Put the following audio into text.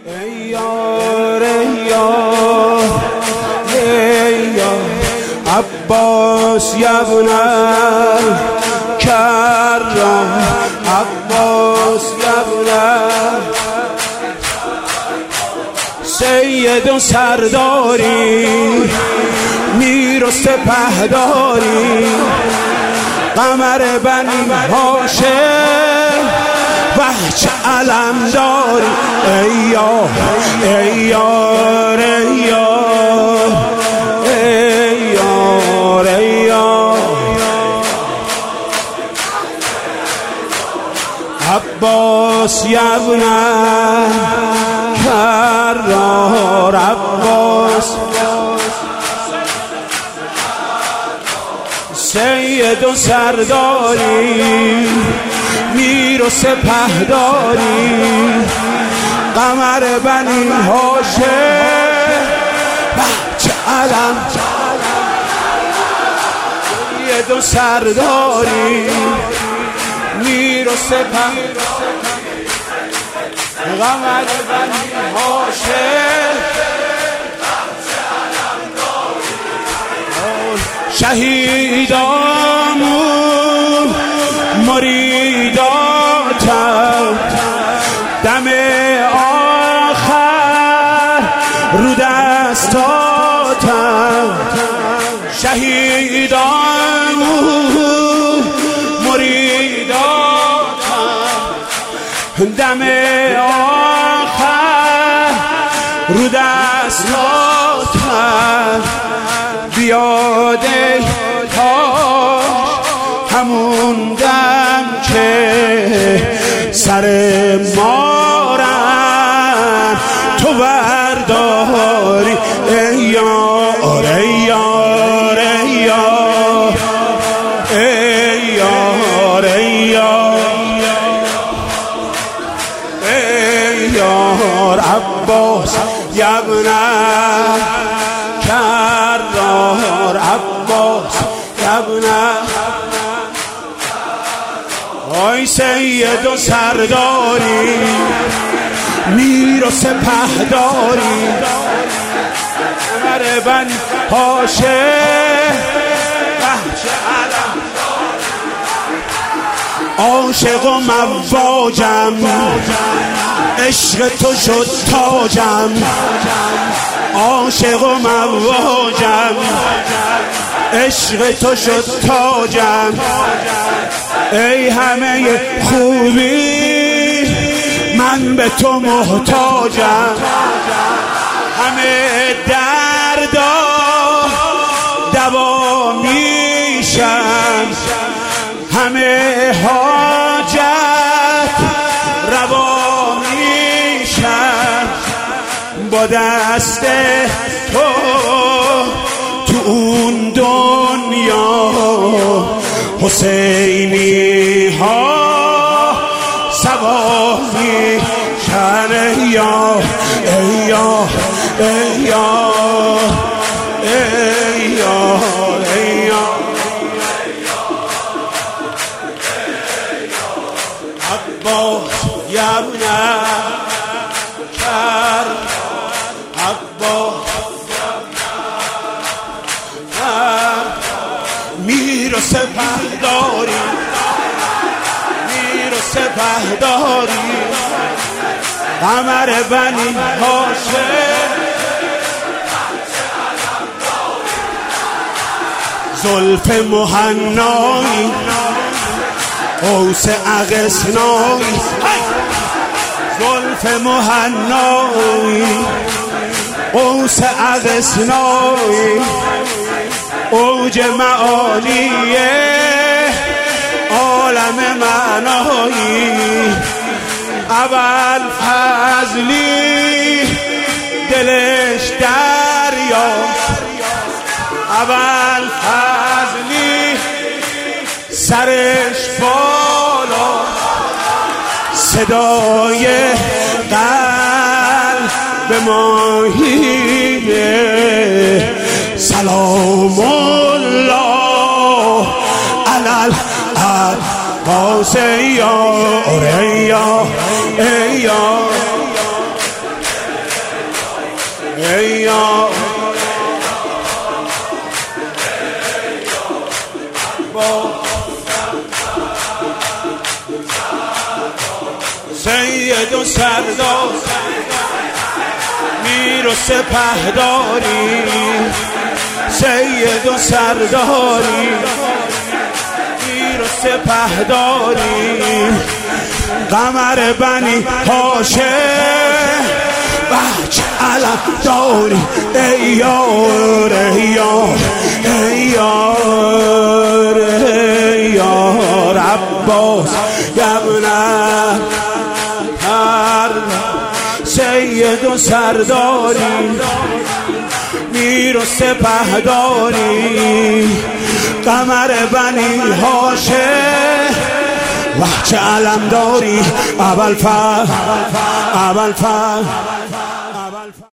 ای یار ای یار ای یار عباس یبن کرام عباس یبن سید و سرداری میر و سپهداری قمر بنی هاشم وحش علم داری ای یار ای یار ای یار ای یار ای یار عباس یبن کرار عباس سید و سرداری میر و سپهداری قمر بنی هاشم بچه علم سید و سرداری میر و سپهداری قمر بنی هاشم شهیدامون مریداتم دم آخر رو دستاتم شهیدامون مریداتم دم آخر رو دستاتم بیاده همون دم که سر مارم تو برداری ای یار ای یار ای یار ای یار ای یار ای یار عباس یبن کرار عباس یبن آی سید و سرداری میر و سپهداری قمر بنی هاشم بچه علم عاشق و مواجم عشق تو شد تاجم عاشق و مواجم عشق تو شد تاجم ای همه خوبی من به تو محتاجم همه دردا دوا میشم همه حاجت روا میشم با دست تو اون دنیا حسینی ها سوا میشن ای یار ای یار ای یار ای یار ای یار عباس یبن کر عباس میر و سپهداری میر و سپهداری قمر بنی هاشم زلف مهنایی قوس اغسنایی زلف مهنایی قوس اغسنایی اوج معالی عالم معنایی اول فضلی دلش دریا اول فضلی سرش بالا صدای قلب ماهینه سلام الله علل عباس ای یار ای یار ای یار ای یار سید و سردار میر و سپهداری سید و سرداری میر و سپهداری قمر بنی هاشم بچ علم داری ای یار ای یار ای یار ای یار عباس یبنه سید و سرداری میر و سپهداری قمر بنی هاشم وحچه علم داری ابوالفضل